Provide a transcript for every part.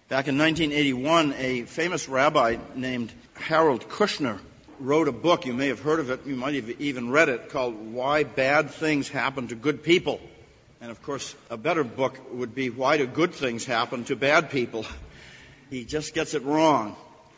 Back in 1981, a famous rabbi named Harold Kushner wrote a book. You may have heard of it. You might have even read it, called Why Bad Things Happen to Good People. And, of course, a better book would be Why Do Good Things Happen to Bad People? He just gets it wrong.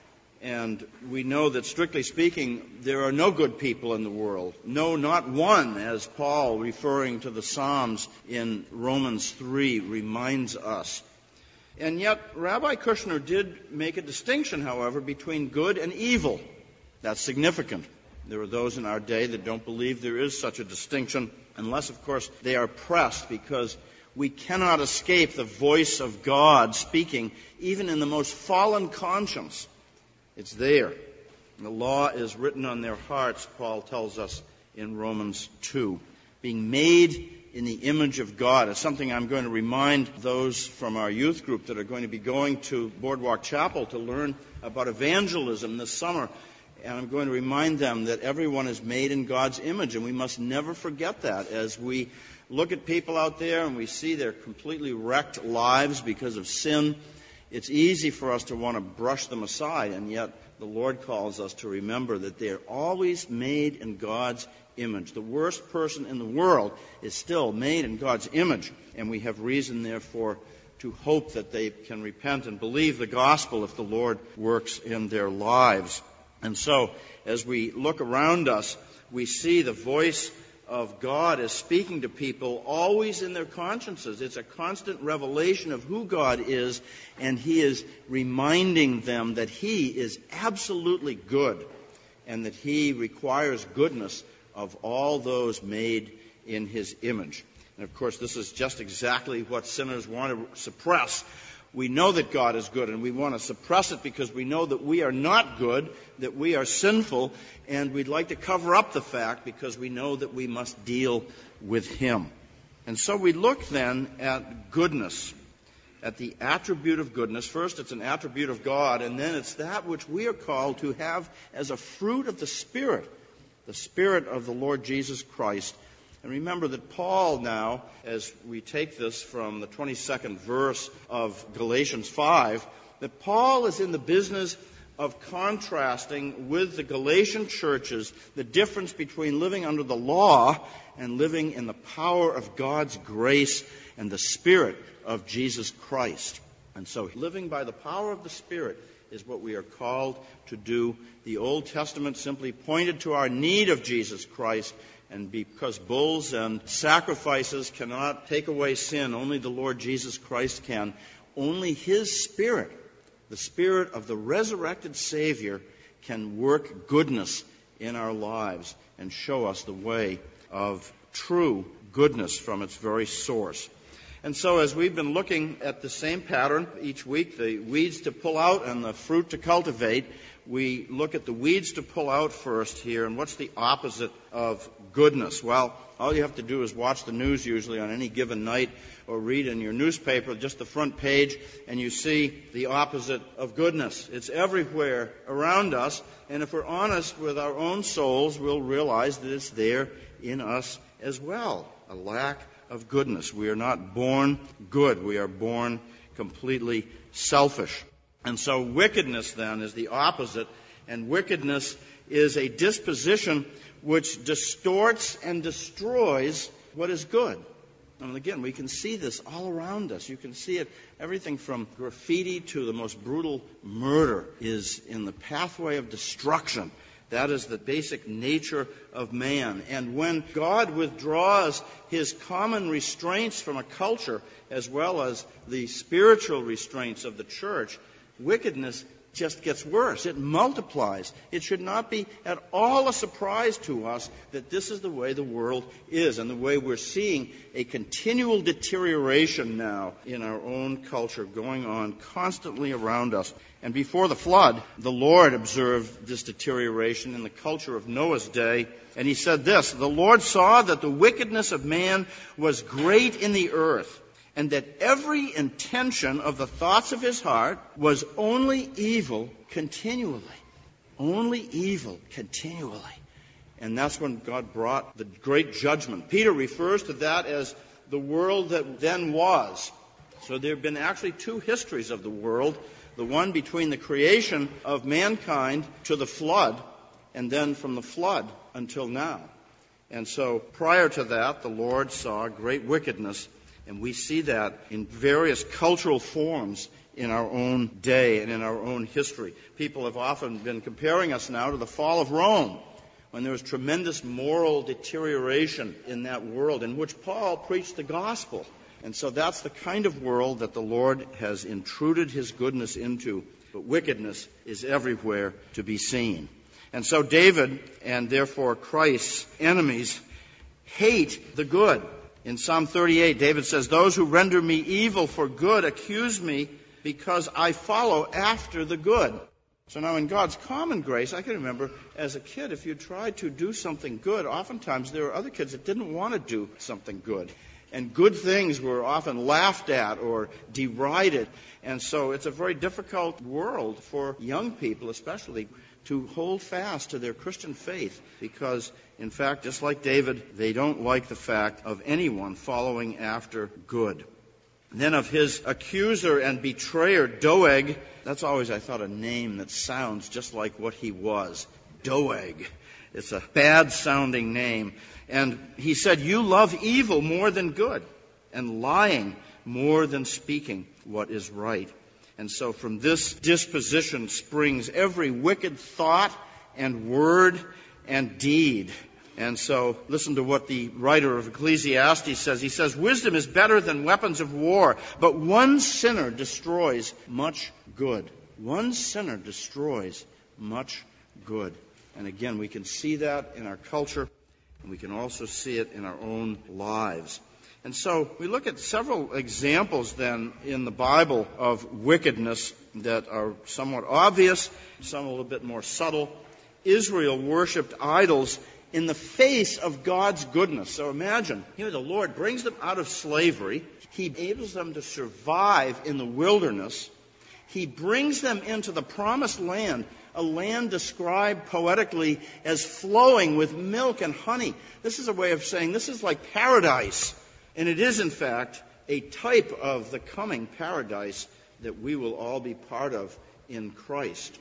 And we know that, strictly speaking, there are no good people in the world. No, not one, as Paul, referring to the Psalms in Romans 3, reminds us. And yet, Rabbi Kushner did make a distinction, however, between good and evil. That's significant. There are those in our day that don't believe there is such a distinction, unless, of course, they are pressed, because we cannot escape the voice of God speaking, even in the most fallen conscience. It's there. The law is written on their hearts, Paul tells us in Romans 2. Being made in the image of God is something I'm going to remind those from our youth group that are going to be going to Boardwalk Chapel to learn about evangelism this summer. And I'm going to remind them that everyone is made in God's image, and we must never forget that. As we look at people out there and we see their completely wrecked lives because of sin, it's easy for us to want to brush them aside, and yet the Lord calls us to remember that they're always made in God's image. The worst person in the world is still made in God's image, and we have reason, therefore, to hope that they can repent and believe the gospel if the Lord works in their lives. And so, as we look around us, we see the voice of God is speaking to people always in their consciences. It's a constant revelation of who God is, and He is reminding them that He is absolutely good and that He requires goodness of all those made in His image. And of course, this is just exactly what sinners want to suppress. We know that God is good, and we want to suppress it because we know that we are not good, that we are sinful, and we'd like to cover up the fact because we know that we must deal with Him. And so we look then at goodness, at the attribute of goodness. First, it's an attribute of God, and then it's that which we are called to have as a fruit of the Spirit of the Lord Jesus Christ. And remember that Paul now, as we take this from the 22nd verse of Galatians 5, that Paul is in the business of contrasting with the Galatian churches the difference between living under the law and living in the power of God's grace and the Spirit of Jesus Christ. And so living by the power of the Spirit is what we are called to do. The Old Testament simply pointed to our need of Jesus Christ, and because bulls and sacrifices cannot take away sin, only the Lord Jesus Christ can. Only His Spirit, the Spirit of the resurrected Savior, can work goodness in our lives and show us the way of true goodness from its very source. And so as we've been looking at the same pattern each week, the weeds to pull out and the fruit to cultivate, we look at the weeds to pull out first here. And what's the opposite of goodness? Well, all you have to do is watch the news usually on any given night or read in your newspaper just the front page, and you see the opposite of goodness. It's everywhere around us, and if we're honest with our own souls, we'll realize that it's there in us as well, a lack of goodness. We are not born good. We are born completely selfish. And so wickedness then is the opposite, and wickedness is a disposition which distorts and destroys what is good. And again, we can see this all around us. You can see it, everything from graffiti to the most brutal murder is in the pathway of destruction. That is the basic nature of man. And when God withdraws His common restraints from a culture, as well as the spiritual restraints of the church, wickedness just gets worse. It multiplies. It should not be at all a surprise to us that this is the way the world is and the way we're seeing a continual deterioration now in our own culture going on constantly around us. And before the flood, the Lord observed this deterioration in the culture of Noah's day, and He said this, "The Lord saw that the wickedness of man was great in the earth, and that every intention of the thoughts of his heart was only evil continually." Only evil continually. And that's when God brought the great judgment. Peter refers to that as the world that then was. So there have been actually two histories of the world, the one between the creation of mankind to the flood, and then from the flood until now. And so prior to that, the Lord saw great wickedness, and we see that in various cultural forms in our own day and in our own history. People have often been comparing us now to the fall of Rome, when there was tremendous moral deterioration in that world in which Paul preached the gospel. And so that's the kind of world that the Lord has intruded his goodness into, but wickedness is everywhere to be seen. And so David, and therefore Christ's enemies, hate the good. In Psalm 38, David says, "Those who render me evil for good accuse me because I follow after the good." So now in God's common grace, I can remember as a kid, if you tried to do something good, oftentimes there were other kids that didn't want to do something good. And good things were often laughed at or derided. And so it's a very difficult world for young people especially to hold fast to their Christian faith because, in fact, just like David, they don't like the fact of anyone following after good. Then of his accuser and betrayer, Doeg, that's always, I thought, a name that sounds just like what he was, Doeg. It's a bad-sounding name. And he said, "You love evil more than good, and lying more than speaking what is right." And so from this disposition springs every wicked thought and word and deed. And so listen to what the writer of Ecclesiastes says. He says, "Wisdom is better than weapons of war, but one sinner destroys much good." One sinner destroys much good. And again, we can see that in our culture, and we can also see it in our own lives. And so we look at several examples then in the Bible of wickedness that are somewhat obvious, some a little bit more subtle. Israel worshipped idols in the face of God's goodness. So imagine, here the Lord brings them out of slavery. He enables them to survive in the wilderness. He brings them into the promised land, a land described poetically as flowing with milk and honey. This is a way of saying this is like paradise. And it is, in fact, a type of the coming paradise that we will all be part of in Christ.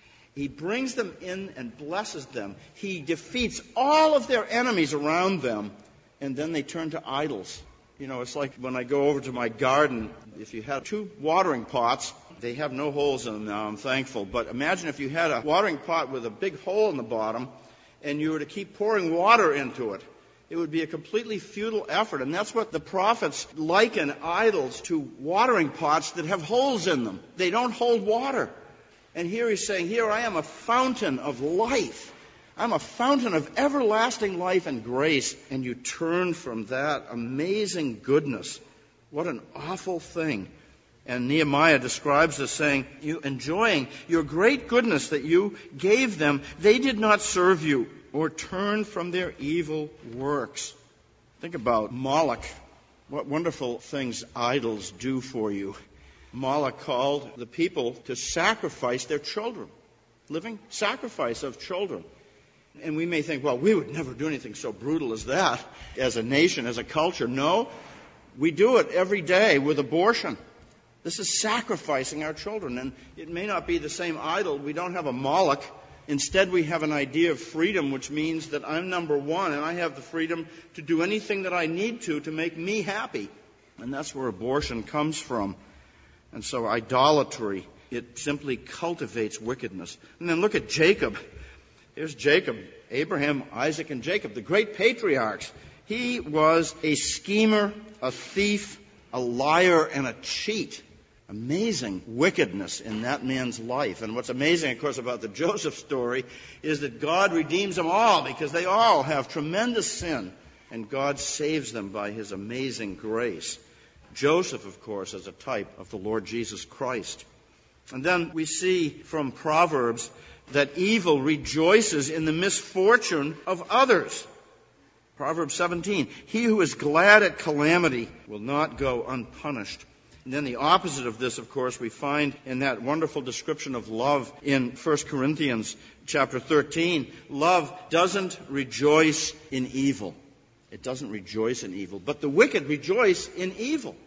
He brings them in and blesses them. He defeats all of their enemies around them, and then they turn to idols. You know, it's like when I go over to my garden, if you had 2 watering pots, they have no holes in them now, I'm thankful. But imagine if you had a watering pot with a big hole in the bottom, and you were to keep pouring water into it. It would be a completely futile effort. And that's what the prophets liken idols to, watering pots that have holes in them. They don't hold water. And here he's saying, here I am, a fountain of life. I'm a fountain of everlasting life and grace. And you turn from that amazing goodness. What an awful thing. And Nehemiah describes this saying, you enjoying your great goodness that you gave them, they did not serve you or turn from their evil works. Think about Moloch. What wonderful things idols do for you. Moloch called the people to sacrifice their children. Living sacrifice of children. And we may think, well, we would never do anything so brutal as that as a nation, as a culture. No, we do it every day with abortion. This is sacrificing our children. And it may not be the same idol. We don't have a Moloch. Instead, we have an idea of freedom, which means that I'm number one and I have the freedom to do anything that I need to make me happy. And that's where abortion comes from. And so idolatry, it simply cultivates wickedness. And then look at Jacob. Here's Jacob, Abraham, Isaac, and Jacob, the great patriarchs. He was a schemer, a thief, a liar, and a cheat. Amazing wickedness in that man's life. And what's amazing, of course, about the Joseph story is that God redeems them all because they all have tremendous sin. And God saves them by his amazing grace. Joseph, of course, is a type of the Lord Jesus Christ. And then we see from Proverbs that evil rejoices in the misfortune of others. Proverbs 17, he who is glad at calamity will not go unpunished. And then the opposite of this, of course, we find in that wonderful description of love in 1 Corinthians chapter 13. Love doesn't rejoice in evil. It doesn't rejoice in evil. But the wicked rejoice in evil.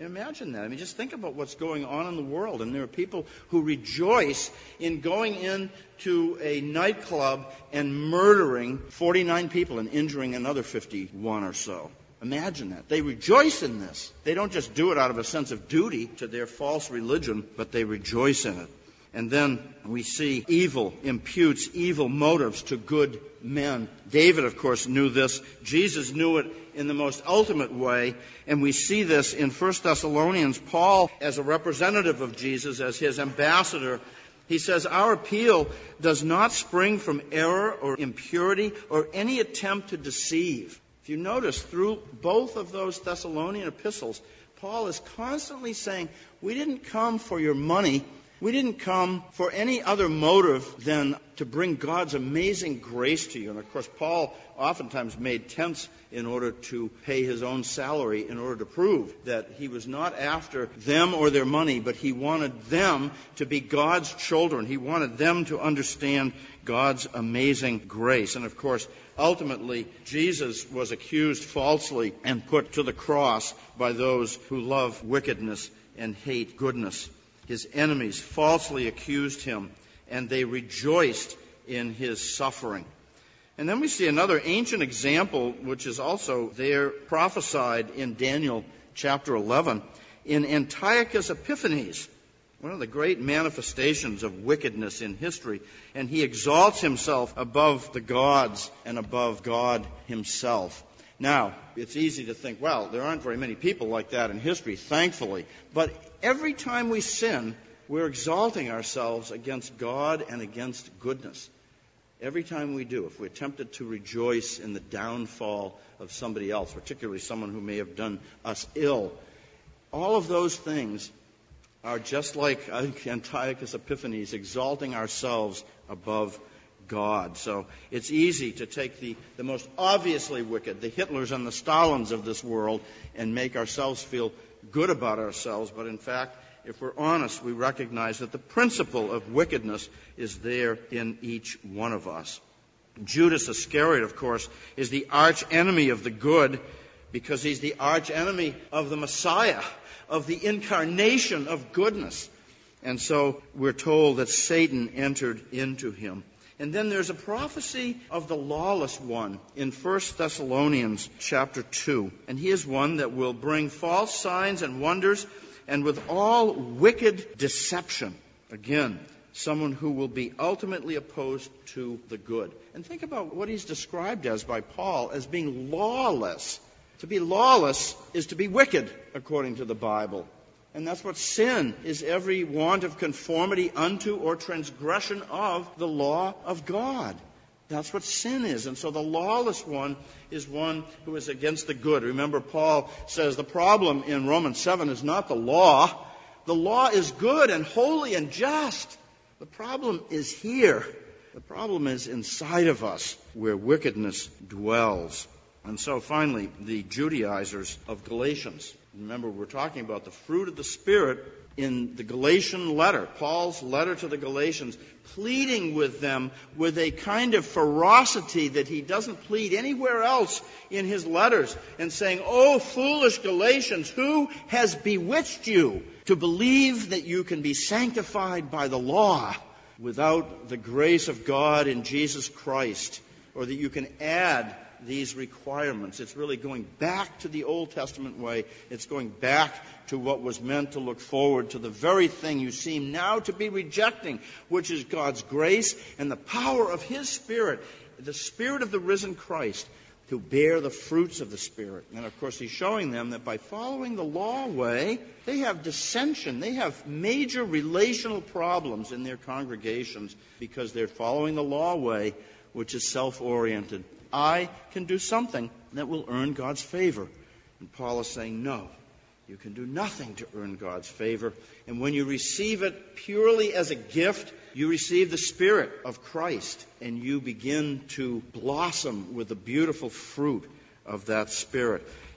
Imagine that. I mean, just think about what's going on in the world. And there are people who rejoice in going into a nightclub and murdering 49 people and injuring another 51 or so. Imagine that. They rejoice in this. They don't just do it out of a sense of duty to their false religion, but they rejoice in it. And then we see evil imputes evil motives to good men. David, of course, knew this. Jesus knew it in the most ultimate way. And we see this in 1 Thessalonians. Paul, as a representative of Jesus, as his ambassador, he says, our appeal does not spring from error or impurity or any attempt to deceive. If you notice, through both of those Thessalonian epistles, Paul is constantly saying, we didn't come for your money. We didn't come for any other motive than to bring God's amazing grace to you. And, of course, Paul oftentimes made tents in order to pay his own salary in order to prove that he was not after them or their money, but he wanted them to be God's children. He wanted them to understand God's amazing grace. And, of course, ultimately, Jesus was accused falsely and put to the cross by those who love wickedness and hate goodness. His enemies falsely accused him, and they rejoiced in his suffering. And then we see another ancient example, which is also there prophesied in Daniel chapter 11, in Antiochus Epiphanes, one of the great manifestations of wickedness in history. And he exalts himself above the gods and above God himself. Now, it's easy to think, well, there aren't very many people like that in history, thankfully. But every time we sin, we're exalting ourselves against God and against goodness. Every time we do, if we're tempted to rejoice in the downfall of somebody else, particularly someone who may have done us ill, all of those things are just like Antiochus Epiphanes, exalting ourselves above God. So it's easy to take the most obviously wicked, the Hitlers and the Stalins of this world, and make ourselves feel good about ourselves. But in fact, if we're honest, we recognize that the principle of wickedness is there in each one of us. Judas Iscariot, of course, is the arch enemy of the good because he's the arch enemy of the Messiah, of the incarnation of goodness. And so we're told that Satan entered into him. And then there's a prophecy of the lawless one in 1 Thessalonians chapter 2. And he is one that will bring false signs and wonders and with all wicked deception. Again, someone who will be ultimately opposed to the good. And think about what he's described as by Paul as being lawless. To be lawless is to be wicked, according to the Bible. And that's what sin is, every want of conformity unto or transgression of the law of God. That's what sin is. And so the lawless one is one who is against the good. Remember, Paul says the problem in Romans 7 is not the law. The law is good and holy and just. The problem is here. The problem is inside of us, where wickedness dwells. And so finally, the Judaizers of Galatians. Remember, we're talking about the fruit of the Spirit in the Galatian letter, Paul's letter to the Galatians, pleading with them with a kind of ferocity that he doesn't plead anywhere else in his letters, and saying, "Oh, foolish Galatians, who has bewitched you to believe that you can be sanctified by the law without the grace of God in Jesus Christ, or that you can add these requirements?" It's really going back to the Old Testament way. It's going back to what was meant to look forward to the very thing you seem now to be rejecting, which is God's grace and the power of His Spirit, the Spirit of the risen Christ, to bear the fruits of the Spirit. And of course, He's showing them that by following the law way, they have dissension. They have major relational problems in their congregations because they're following the law way, which is self-oriented. I can do something that will earn God's favor. And Paul is saying, no, you can do nothing to earn God's favor. And when you receive it purely as a gift, you receive the Spirit of Christ, and you begin to blossom with the beautiful fruit of that Spirit.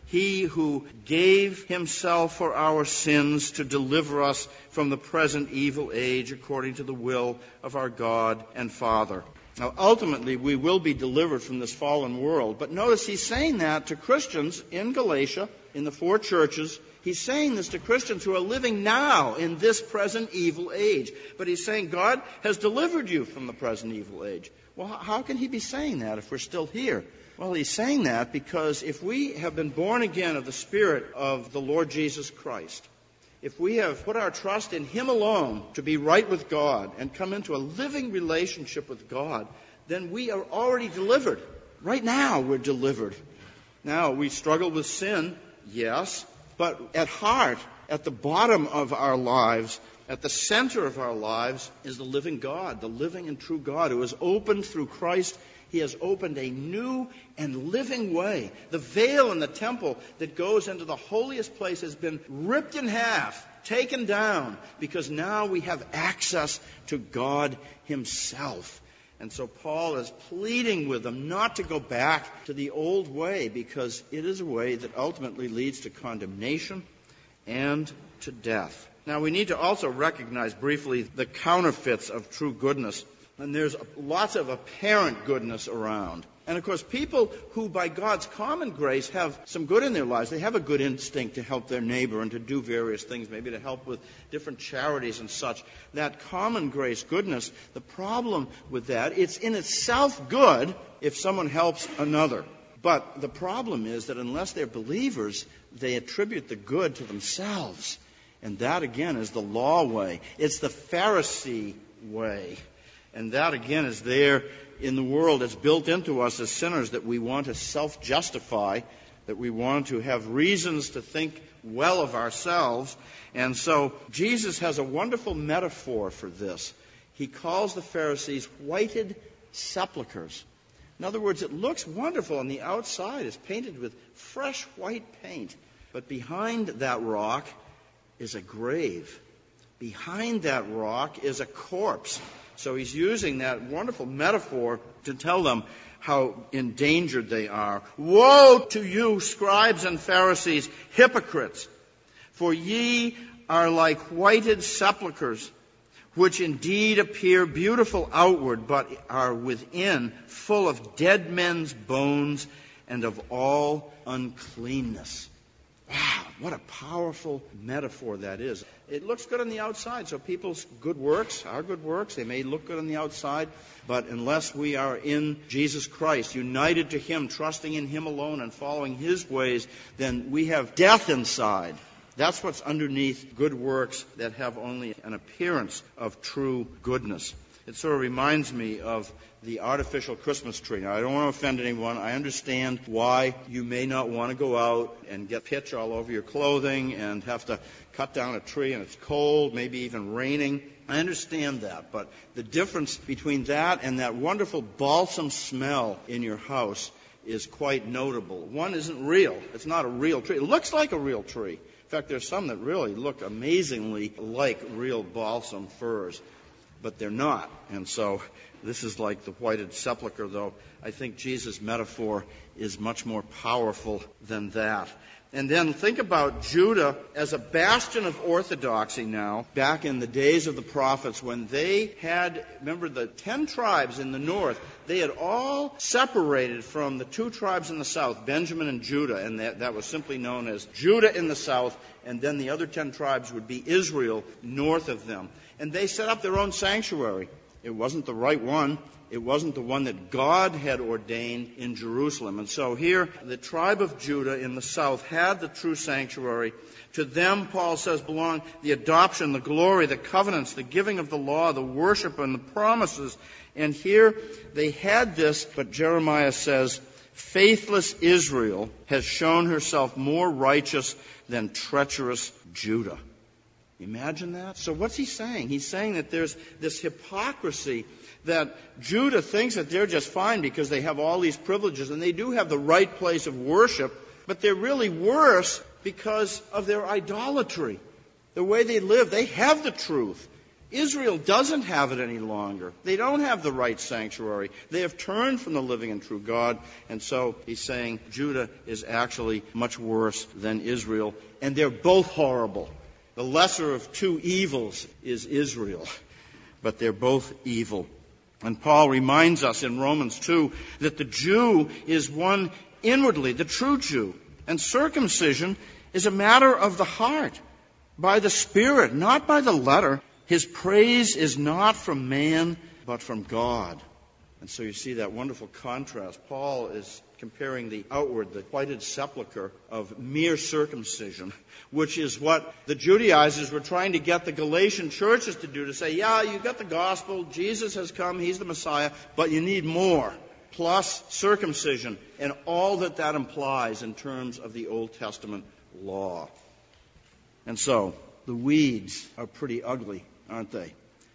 He who gave himself for our sins to deliver us from the present evil age according to the will of our God and Father. Now, ultimately, we will be delivered from this fallen world. But notice he's saying that to Christians in Galatia, in the 4 churches. He's saying this to Christians who are living now in this present evil age. But he's saying God has delivered you from the present evil age. Well, how can he be saying that if we're still here? Well, he's saying that because if we have been born again of the Spirit of the Lord Jesus Christ, if we have put our trust in him alone to be right with God and come into a living relationship with God, then we are already delivered. Right now we're delivered. Now, we struggle with sin, yes, but at heart, at the bottom of our lives, at the center of our lives, is the living God, the living and true God who has opened through Christ. He has opened a new and living way. The veil in the temple that goes into the holiest place has been ripped in half, taken down, because now we have access to God himself. And so Paul is pleading with them not to go back to the old way, because it is a way that ultimately leads to condemnation and to death. Now, we need to also recognize briefly the counterfeits of true goodness. And there's lots of apparent goodness around. And, of course, people who, by God's common grace, have some good in their lives, they have a good instinct to help their neighbor and to do various things, maybe to help with different charities and such. That common grace goodness, the problem with that, it's in itself good if someone helps another. But the problem is that unless they're believers, they attribute the good to themselves. And that, again, is the law way. It's the Pharisee way. And that, again, is there in the world. It's built into us as sinners that we want to self-justify, that we want to have reasons to think well of ourselves. And so Jesus has a wonderful metaphor for this. He calls the Pharisees whited sepulchres. In other words, it looks wonderful on the outside. It's painted with fresh white paint. But behind that rock is a grave. Behind that rock is a corpse. So he's using that wonderful metaphor to tell them how endangered they are. Woe to you, scribes and Pharisees, hypocrites! For ye are like whited sepulchres, which indeed appear beautiful outward, but are within full of dead men's bones and of all uncleanness. Wow, what a powerful metaphor that is. It looks good on the outside, so people's good works, our good works, they may look good on the outside, but unless we are in Jesus Christ, united to him, trusting in him alone and following his ways, then we have death inside. That's what's underneath good works that have only an appearance of true goodness. It sort of reminds me of the artificial Christmas tree. Now, I don't want to offend anyone. I understand why you may not want to go out and get pitch all over your clothing and have to cut down a tree and it's cold, maybe even raining. I understand that. But the difference between that and that wonderful balsam smell in your house is quite notable. One isn't real. It's not a real tree. It looks like a real tree. In fact, there's some that really look amazingly like real balsam firs. But they're not. And so this is like the whited sepulchre, though I think Jesus' metaphor is much more powerful than that. And then think about Judah as a bastion of orthodoxy now, back in the days of the prophets when they had, remember the 10 tribes in the north, they had all separated from the 2 tribes in the south, Benjamin and Judah, and that was simply known as Judah in the south, and then the other 10 tribes would be Israel north of them. And they set up their own sanctuary. It wasn't the right one. It wasn't the one that God had ordained in Jerusalem. And so here, the tribe of Judah in the south had the true sanctuary. To them, Paul says, belong the adoption, the glory, the covenants, the giving of the law, the worship, and the promises. And here they had this, but Jeremiah says, faithless Israel has shown herself more righteous than treacherous Judah. Imagine that. So what's he saying? He's saying that there's this hypocrisy that Judah thinks that they're just fine because they have all these privileges and they do have the right place of worship, but they're really worse because of their idolatry. The way they live, they have the truth. Israel doesn't have it any longer. They don't have the right sanctuary. They have turned from the living and true God. And so he's saying Judah is actually much worse than Israel. And they're both horrible. The lesser of two evils is Israel. But they're both evil. And Paul reminds us in Romans 2 that the Jew is one inwardly, the true Jew. And circumcision is a matter of the heart, by the Spirit, not by the letter. His praise is not from man, but from God. And so you see that wonderful contrast. Paul is comparing the outward, the whited sepulchre of mere circumcision, which is what the Judaizers were trying to get the Galatian churches to do, to say, yeah, you got the gospel, Jesus has come, he's the Messiah, but you need more, plus circumcision, and all that that implies in terms of the Old Testament law. And so, the weeds are pretty ugly, aren't they?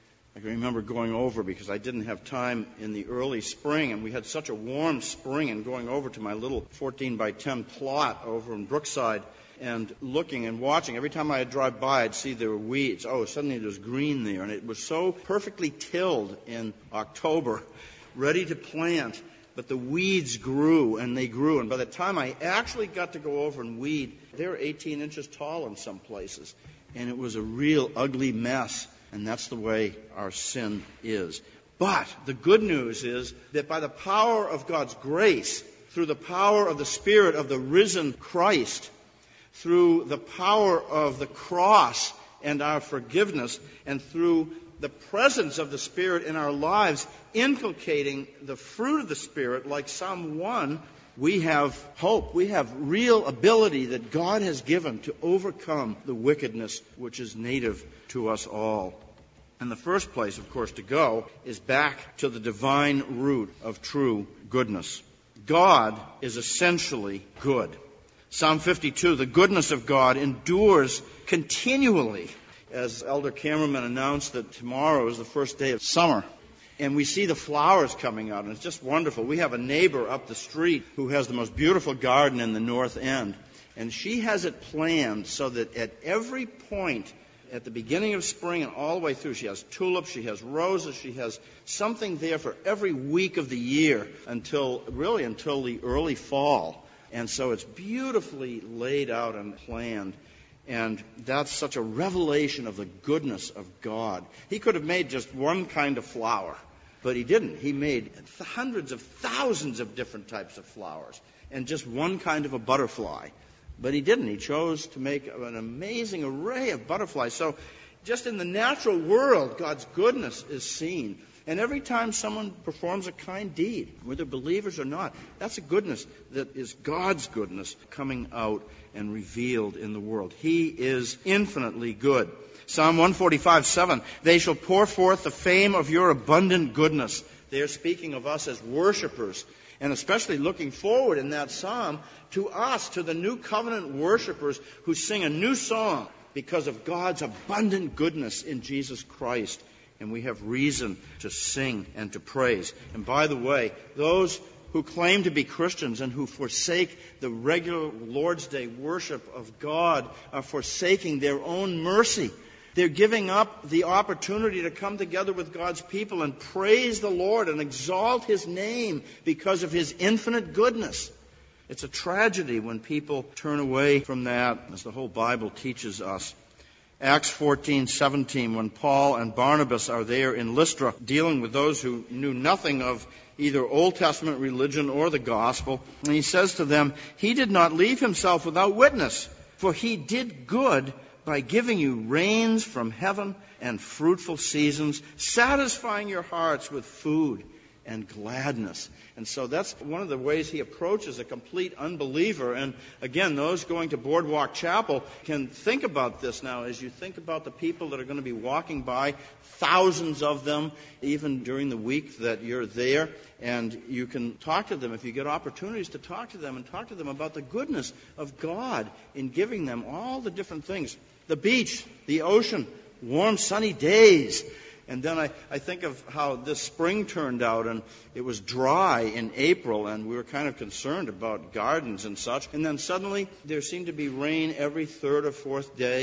I can remember going over, because I didn't have time in the early spring, and we had such a warm spring, and going over to my little 14 by 10 plot over in Brookside and looking and watching. Every time I'd drive by, I'd see there were weeds. Oh, suddenly there was green there, and it was so perfectly tilled in October, ready to plant. But the weeds grew, and they grew. And by the time I actually got to go over and weed, they were 18 inches tall in some places. And it was a real ugly mess. And that's the way our sin is. But the good news is that by the power of God's grace, through the power of the Spirit of the risen Christ, through the power of the cross and our forgiveness, and through the presence of the Spirit in our lives, inculcating the fruit of the Spirit, like Psalm 1, we have hope. We have real ability that God has given to overcome the wickedness which is native to us all. And the first place, of course, to go is back to the divine root of true goodness. God is essentially good. Psalm 52, the goodness of God endures continually. As Elder Cameraman announced that tomorrow is the first day of summer, and we see the flowers coming out, and it's just wonderful. We have a neighbor up the street who has the most beautiful garden in the north end, and she has it planned so that at every point at the beginning of spring and all the way through, she has tulips, she has roses, she has something there for every week of the year until the early fall. And so it's beautifully laid out and planned. And that's such a revelation of the goodness of God. He could have made just one kind of flower, but he didn't. He made hundreds of thousands of different types of flowers and just one kind of a butterfly. But he didn't. He chose to make an amazing array of butterflies. So just in the natural world, God's goodness is seen. And every time someone performs a kind deed, whether believers or not, that's a goodness that is God's goodness coming out and revealed in the world. He is infinitely good. Psalm 145:7, they shall pour forth the fame of your abundant goodness. They are speaking of us as worshipers, and especially looking forward in that psalm to us, to the new covenant worshipers who sing a new song because of God's abundant goodness in Jesus Christ. And we have reason to sing and to praise. And by the way, those who claim to be Christians and who forsake the regular Lord's Day worship of God are forsaking their own mercy. They're giving up the opportunity to come together with God's people and praise the Lord and exalt His name because of His infinite goodness. It's a tragedy when people turn away from that, as the whole Bible teaches us. Acts 14:17, when Paul and Barnabas are there in Lystra dealing with those who knew nothing of either Old Testament religion or the gospel, and he says to them, he did not leave himself without witness, for he did good by giving you rains from heaven and fruitful seasons, satisfying your hearts with food and gladness. And so that's one of the ways he approaches a complete unbeliever. And again, those going to Boardwalk Chapel can think about this now as you think about the people that are going to be walking by, thousands of them, even during the week that you're there. And you can talk to them if you get opportunities to talk to them and talk to them about the goodness of God in giving them all the different things. The beach, the ocean, warm sunny days. And then I think of how this spring turned out, and it was dry in April, and we were kind of concerned about gardens and such. And then suddenly there seemed to be rain every third or fourth day,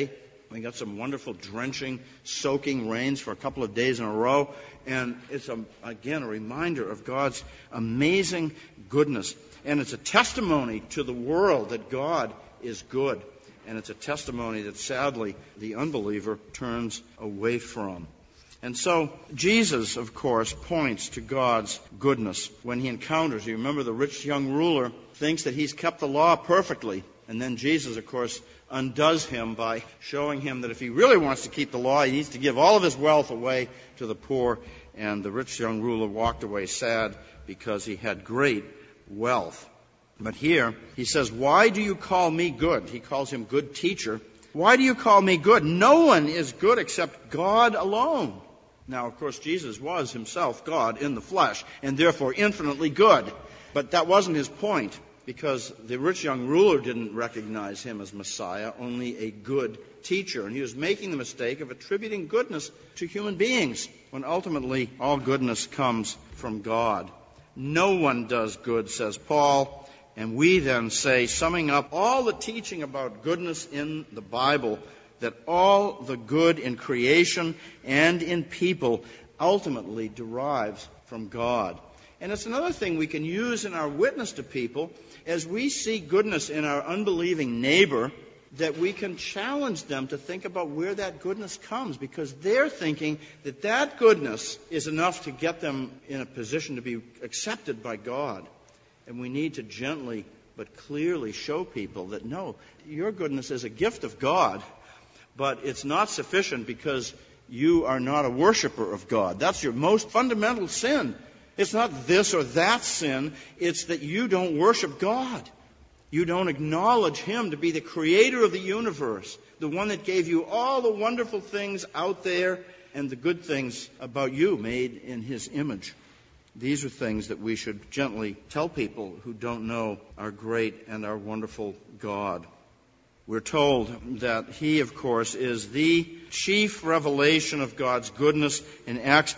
We got some wonderful drenching, soaking rains for a couple of days in a row. And it's, again, a reminder of God's amazing goodness. And it's a testimony to the world that God is good. And it's a testimony that, sadly, the unbeliever turns away from. And so Jesus, of course, points to God's goodness when he encounters. You remember the rich young ruler thinks that he's kept the law perfectly. And then Jesus, of course, undoes him by showing him that if he really wants to keep the law, he needs to give all of his wealth away to the poor. And the rich young ruler walked away sad because he had great wealth. But here he says, "Why do you call me good?" He calls him good teacher. "Why do you call me good? No one is good except God alone." Now, of course, Jesus was himself God in the flesh and therefore infinitely good. But that wasn't his point, because the rich young ruler didn't recognize him as Messiah, only a good teacher. And he was making the mistake of attributing goodness to human beings, when ultimately all goodness comes from God. No one does good, says Paul. And we then say, summing up all the teaching about goodness in the Bible, that all the good in creation and in people ultimately derives from God. And it's another thing we can use in our witness to people as we see goodness in our unbelieving neighbor, that we can challenge them to think about where that goodness comes, because they're thinking that that goodness is enough to get them in a position to be accepted by God. And we need to gently but clearly show people that, no, your goodness is a gift of God, but it's not sufficient because you are not a worshiper of God. That's your most fundamental sin. It's not this or that sin. It's that you don't worship God. You don't acknowledge Him to be the creator of the universe, the one that gave you all the wonderful things out there and the good things about you made in His image. These are things that we should gently tell people who don't know our great and our wonderful God. We're told that He, of course, is the chief revelation of God's goodness. In Acts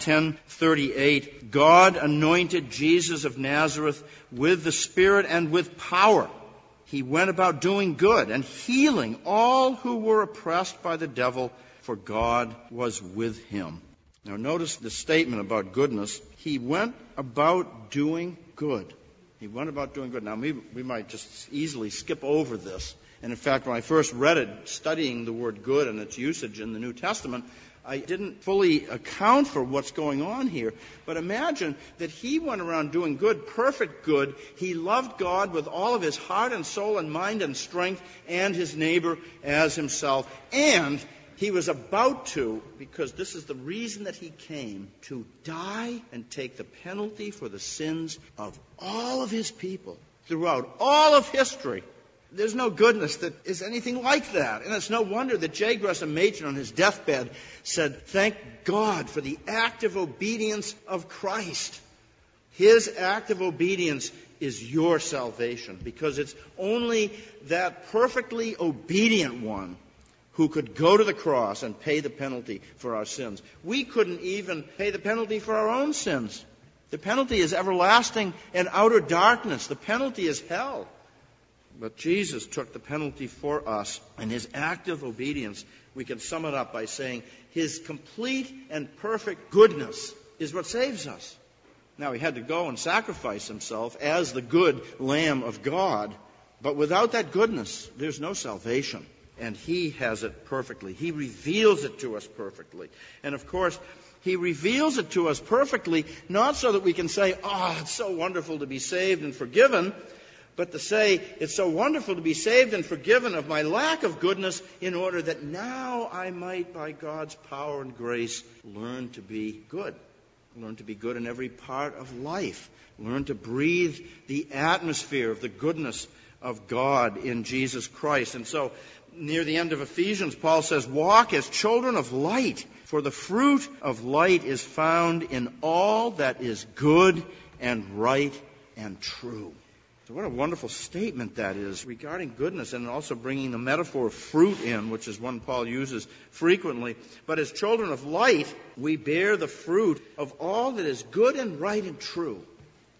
10:38, God anointed Jesus of Nazareth with the Spirit and with power. He went about doing good and healing all who were oppressed by the devil, for God was with Him. Now notice the statement about goodness. He went about doing good. He went about doing good. Now we might just easily skip over this. And in fact, when I first read it, studying the word good and its usage in the New Testament, I didn't fully account for what's going on here. But imagine that he went around doing good, perfect good. He loved God with all of his heart and soul and mind and strength, and his neighbor as himself. And he was about to, because this is the reason that he came, to die and take the penalty for the sins of all of his people throughout all of history. There's no goodness that is anything like that. And it's no wonder that J. Gresham Machen on his deathbed said, "Thank God for the active obedience of Christ." His act of obedience is your salvation, because it's only that perfectly obedient one who could go to the cross and pay the penalty for our sins. We couldn't even pay the penalty for our own sins. The penalty is everlasting and outer darkness. The penalty is hell. But Jesus took the penalty for us, and his active obedience, we can sum it up by saying his complete and perfect goodness is what saves us. Now, he had to go and sacrifice himself as the good Lamb of God, but without that goodness, there's no salvation. And he has it perfectly. He reveals it to us perfectly. And of course, he reveals it to us perfectly, not so that we can say, "Oh, it's so wonderful to be saved and forgiven," but to say, "It's so wonderful to be saved and forgiven of my lack of goodness, in order that now I might, by God's power and grace, learn to be good. Learn to be good in every part of life. Learn to breathe the atmosphere of the goodness of God in Jesus Christ." And so, near the end of Ephesians, Paul says, "Walk as children of light, for the fruit of light is found in all that is good and right and true." So what a wonderful statement that is regarding goodness, and also bringing the metaphor of fruit in, which is one Paul uses frequently. But as children of light, we bear the fruit of all that is good and right and true.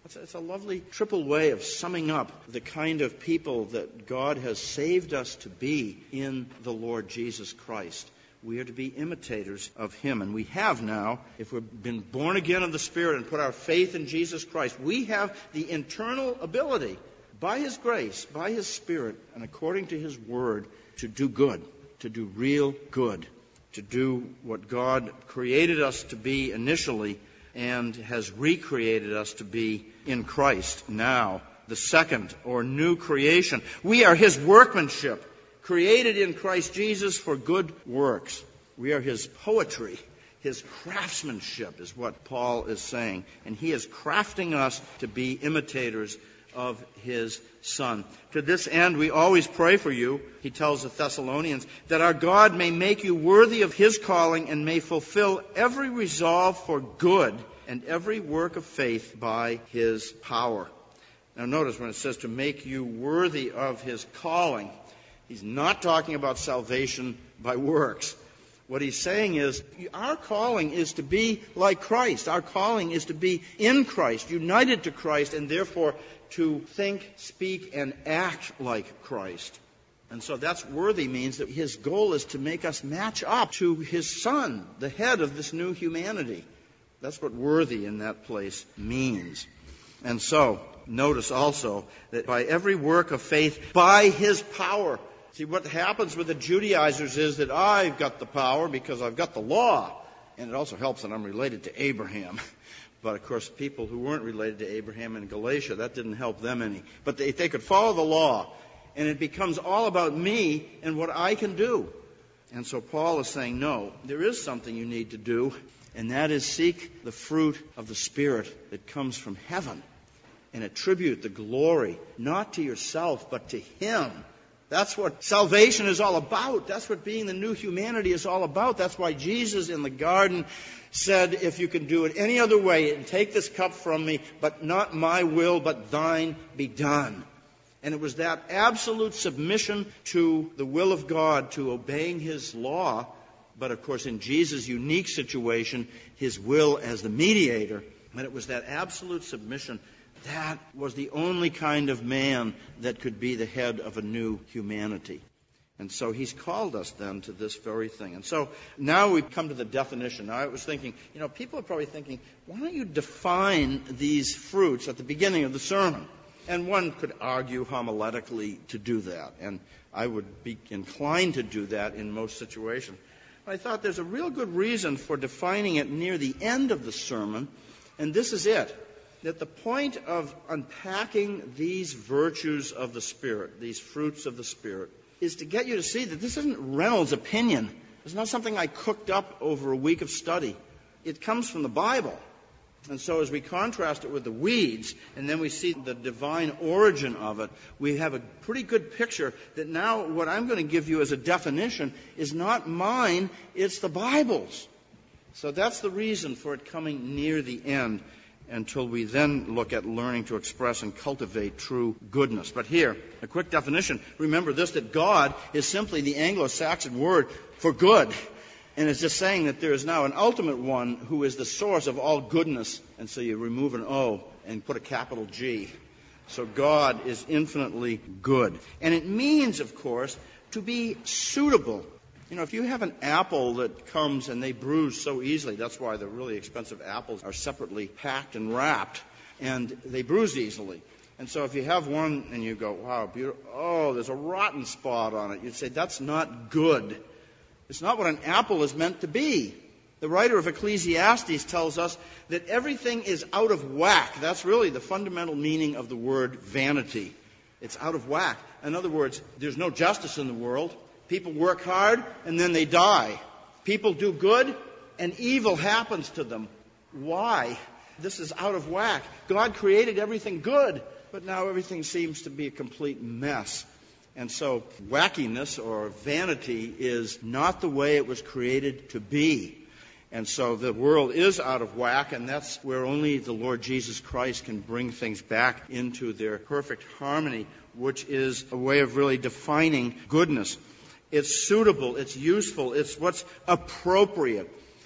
It's a lovely triple way of summing up the kind of people that God has saved us to be in the Lord Jesus Christ. We are to be imitators of Him. And we have now, if we've been born again of the Spirit and put our faith in Jesus Christ, we have the internal ability, by His grace, by His Spirit, and according to His Word, to do good, to do real good, to do what God created us to be initially and has recreated us to be in Christ now, the second or new creation. We are His workmanship, created in Christ Jesus for good works. We are His poetry, His craftsmanship is what Paul is saying. And He is crafting us to be imitators of His Son. To this end, we always pray for you, he tells the Thessalonians, that our God may make you worthy of His calling and may fulfill every resolve for good and every work of faith by His power. Now notice when it says to make you worthy of His calling, he's not talking about salvation by works. What he's saying is, our calling is to be like Christ. Our calling is to be in Christ, united to Christ, and therefore to think, speak, and act like Christ. And so that's worthy means that His goal is to make us match up to His Son, the head of this new humanity. That's what worthy in that place means. And so, notice also that by every work of faith, by His power. See, what happens with the Judaizers is that I've got the power because I've got the law. And it also helps that I'm related to Abraham. But, of course, people who weren't related to Abraham in Galatia, that didn't help them any. But they could follow the law, and it becomes all about me and what I can do. And so Paul is saying, no, there is something you need to do, and that is seek the fruit of the Spirit that comes from heaven and attribute the glory not to yourself but to Him. That's what salvation is all about. That's what being the new humanity is all about. That's why Jesus in the garden said, if you can do it any other way, and take this cup from me, but not my will, but thine be done. And it was that absolute submission to the will of God, to obeying His law, but of course in Jesus' unique situation, His will as the mediator, and it was that absolute submission. That was the only kind of man that could be the head of a new humanity. And so He's called us then to this very thing. And so now we come to the definition. Now I was thinking, people are probably thinking, why don't you define these fruits at the beginning of the sermon? And one could argue homiletically to do that. And I would be inclined to do that in most situations. But I thought there's a real good reason for defining it near the end of the sermon. And this is it. That the point of unpacking these virtues of the Spirit, these fruits of the Spirit, is to get you to see that this isn't Reynolds' opinion. It's not something I cooked up over a week of study. It comes from the Bible. And so as we contrast it with the weeds, and then we see the divine origin of it, we have a pretty good picture that now what I'm going to give you as a definition is not mine, it's the Bible's. So that's the reason for it coming near the end, until we then look at learning to express and cultivate true goodness. But here, a quick definition. Remember this, that God is simply the Anglo-Saxon word for good. And it's just saying that there is now an ultimate one who is the source of all goodness. And so you remove an O and put a capital G. So God is infinitely good. And it means, of course, to be suitable. If you have an apple that comes and they bruise so easily, that's why the really expensive apples are separately packed and wrapped, and they bruise easily. And so if you have one and you go, wow, beautiful, oh, there's a rotten spot on it, you'd say, that's not good. It's not what an apple is meant to be. The writer of Ecclesiastes tells us that everything is out of whack. That's really the fundamental meaning of the word vanity. It's out of whack. In other words, there's no justice in the world. People work hard, and then they die. People do good, and evil happens to them. Why? This is out of whack. God created everything good, but now everything seems to be a complete mess. And so wackiness or vanity is not the way it was created to be. And so the world is out of whack, and that's where only the Lord Jesus Christ can bring things back into their perfect harmony, which is a way of really defining goodness. It's suitable, it's useful, it's what's appropriate.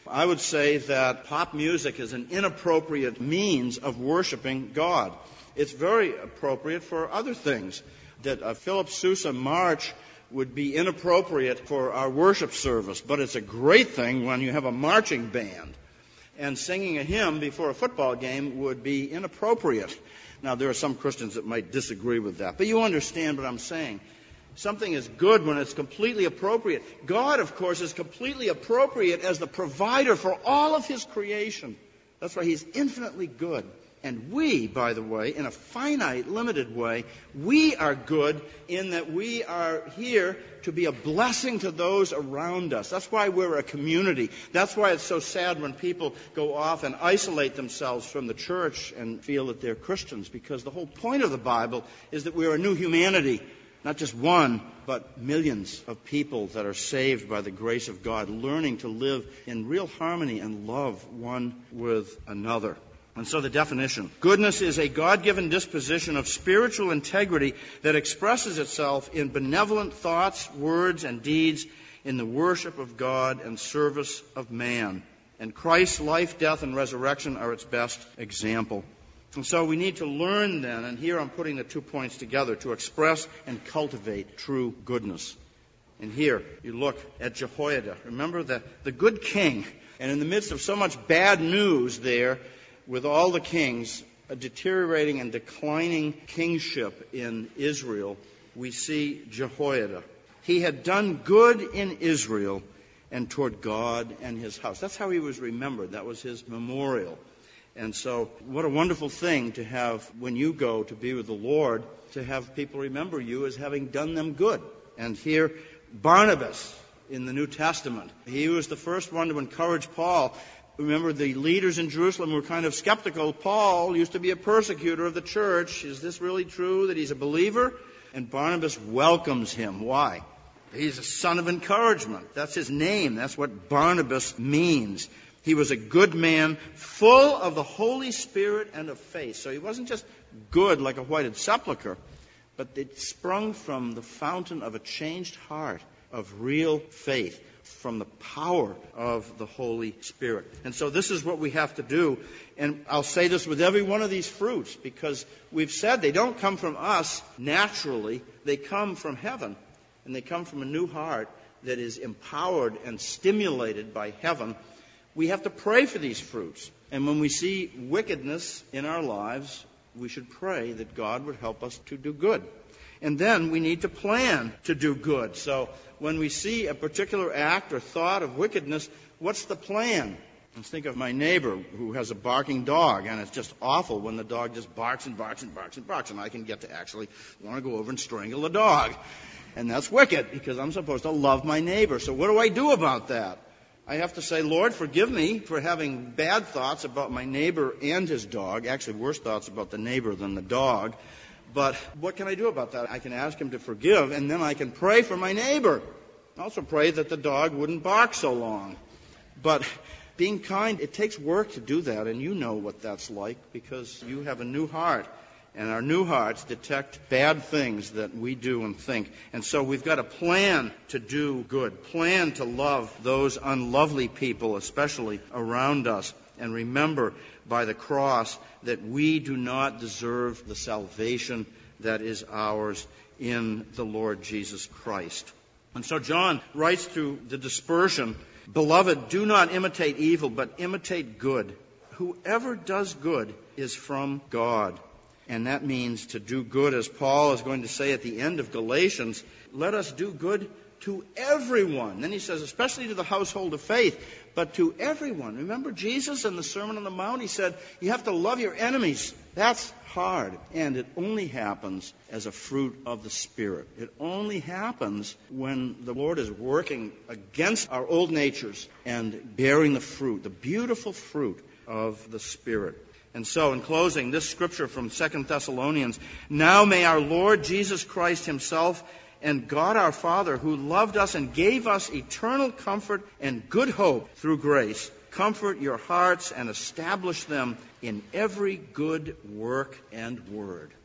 I would say that pop music is an inappropriate means of worshiping God. It's very appropriate for other things. That a Philip Sousa march would be inappropriate for our worship service, but it's a great thing when you have a marching band. And singing a hymn before a football game would be inappropriate. Now, there are some Christians that might disagree with that, but you understand what I'm saying. Something is good when it's completely appropriate. God, of course, is completely appropriate as the provider for all of His creation. That's why He's infinitely good. And we, by the way, in a finite, limited way, we are good in that we are here to be a blessing to those around us. That's why we're a community. That's why it's so sad when people go off and isolate themselves from the church and feel that they're Christians, because the whole point of the Bible is that we're a new humanity. Not just one, but millions of people that are saved by the grace of God, learning to live in real harmony and love one with another. And so the definition: goodness is a God-given disposition of spiritual integrity that expresses itself in benevolent thoughts, words, and deeds in the worship of God and service of man. And Christ's life, death, and resurrection are its best example. And so we need to learn then, and here I'm putting the 2 points together, to express and cultivate true goodness. And here you look at Jehoiada. Remember the good king. And in the midst of so much bad news there, with all the kings, a deteriorating and declining kingship in Israel, we see Jehoiada. He had done good in Israel and toward God and His house. That's how he was remembered. That was his memorial. And so what a wonderful thing to have when you go to be with the Lord, to have people remember you as having done them good. And here, Barnabas in the New Testament, he was the first one to encourage Paul. Remember, the leaders in Jerusalem were kind of skeptical. Paul used to be a persecutor of the church. Is this really true that he's a believer? And Barnabas welcomes him. Why? He's a son of encouragement. That's his name. That's what Barnabas means. He was a good man, full of the Holy Spirit and of faith. So he wasn't just good like a whited sepulchre, but it sprung from the fountain of a changed heart, of real faith, from the power of the Holy Spirit. And so this is what we have to do. And I'll say this with every one of these fruits, because we've said they don't come from us naturally. They come from heaven, and they come from a new heart that is empowered and stimulated by heaven. We have to pray for these fruits. And when we see wickedness in our lives, we should pray that God would help us to do good. And then we need to plan to do good. So when we see a particular act or thought of wickedness, what's the plan? Let's think of my neighbor who has a barking dog, and it's just awful when the dog just barks and barks and barks and barks, and I can get to actually want to go over and strangle the dog. And that's wicked, because I'm supposed to love my neighbor. So what do I do about that? I have to say, Lord, forgive me for having bad thoughts about my neighbor and his dog. Actually, worse thoughts about the neighbor than the dog. But what can I do about that? I can ask him to forgive, and then I can pray for my neighbor. Also pray that the dog wouldn't bark so long. But being kind, it takes work to do that, and you know what that's like, because you have a new heart. And our new hearts detect bad things that we do and think. And so we've got to plan to do good, plan to love those unlovely people, especially around us. And remember by the cross that we do not deserve the salvation that is ours in the Lord Jesus Christ. And so John writes to the dispersion, "Beloved, do not imitate evil, but imitate good. Whoever does good is from God." And that means to do good, as Paul is going to say at the end of Galatians, let us do good to everyone. Then he says, especially to the household of faith, but to everyone. Remember Jesus in the Sermon on the Mount? He said, you have to love your enemies. That's hard. And it only happens as a fruit of the Spirit. It only happens when the Lord is working against our old natures and bearing the fruit, the beautiful fruit of the Spirit. And so, in closing, this scripture from 2 Thessalonians, now may our Lord Jesus Christ Himself and God our Father, who loved us and gave us eternal comfort and good hope through grace, comfort your hearts and establish them in every good work and word.